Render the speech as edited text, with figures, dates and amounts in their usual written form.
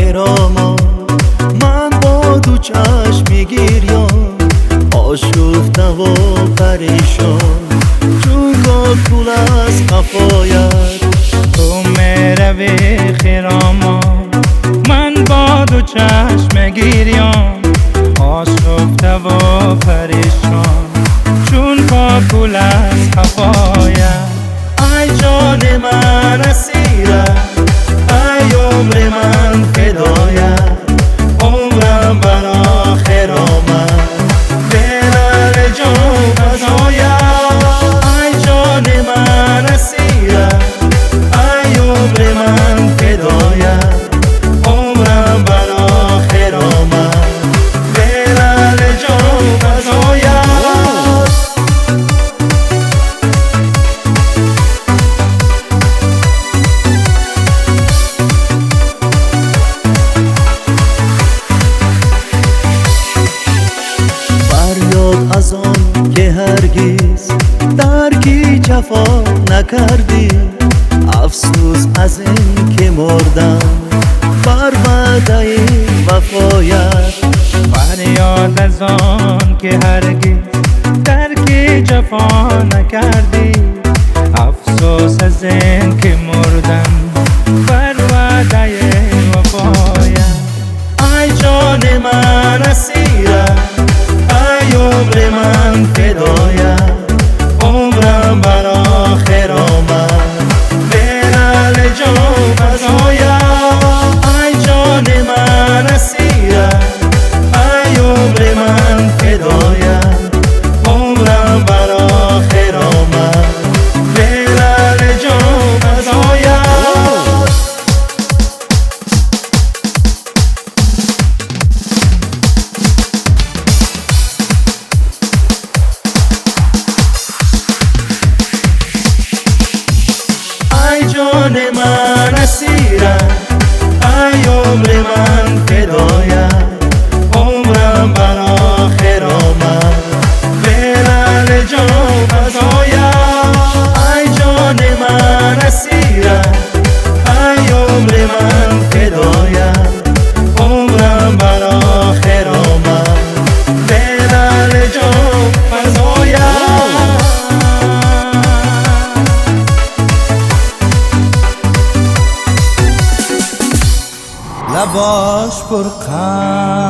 خراما من با دو چشم گریان آشفته و پریشان چون گل از قفایت تو میروی خراما من با دو چشم گریان آشفته و پریشان چون کاکل از قفایت ای جان من اسیرت ای عمر من فدایت عمرم برا خرامت دلال جان فزایت ای جان من اسیرت ای عمر من فدایت عمرم برا خرامت دلال جان فزایت از آن که هرگز درکی جفا نکردی افسوس از این که مردم بر وعده وفایت فریاد از آن که هرگز درکی جفا نکردی افسوس از این که مردم بر وعده وفایت ای جان من اسیرت ای عمر من فدایت عمرم برا خرامت بلال جان فزایت ای جان من اسیرت ای عمر من فدایت عمرم برا خرامت بلال جان فزایت ای جان من اسیرت ای عمر من فدایت عمرم برا خرامت بلال جان فزایت ای جان من اسیرت ای عمر من فدایت عمرم برا خرامت بلال جان فزایت لباش پر